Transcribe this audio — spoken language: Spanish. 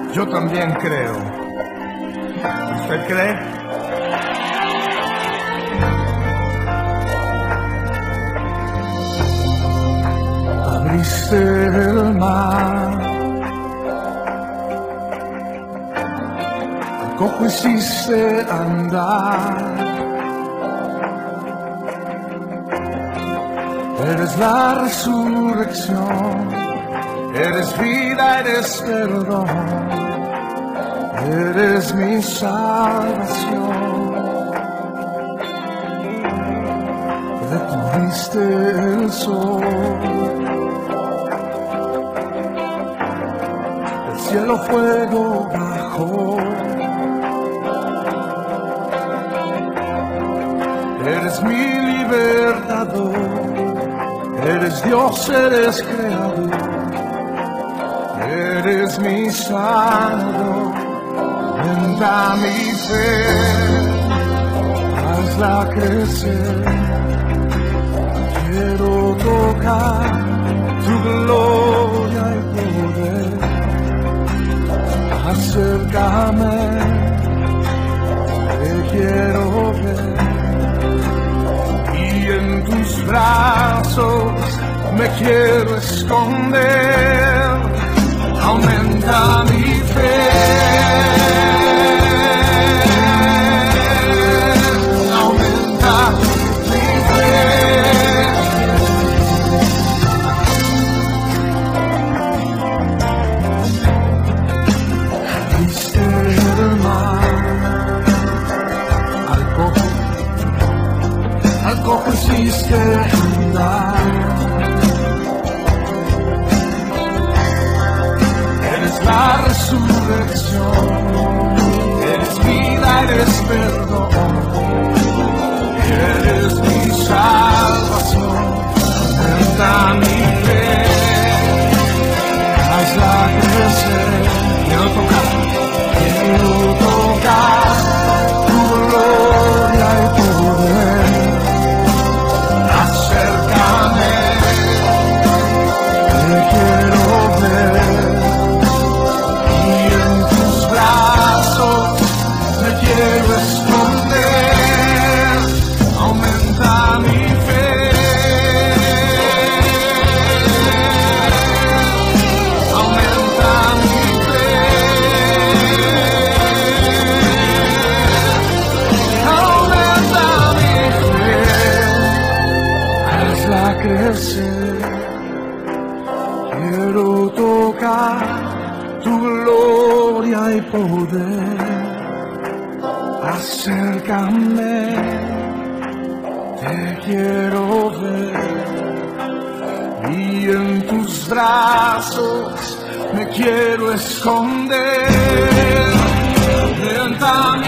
Yo también creo. ¿Usted cree? Abriste el mar, al cojo hiciste andar. Eres la resurrección, eres vida, eres perdón, eres mi salvación. Detuviste el sol, el cielo fuego bajó. Eres mi libertador, eres Dios, eres creador, eres mi sanador. Aumenta mi fe, hazla crecer. Quiero tocar tu gloria y poder. Acércame, te quiero ver. Y en tus brazos me quiero esconder. Aumenta mi fe. Hiciste andar. Eres la resurrección, eres vida, eres perdón, eres mi salvación. Aumenta mi fe, hazla crecer. Quiero tocar tu gloria y poder. Crecer, quiero tocar tu gloria y poder. Acércame, te quiero ver. Y en tus brazos me quiero esconder. Levanta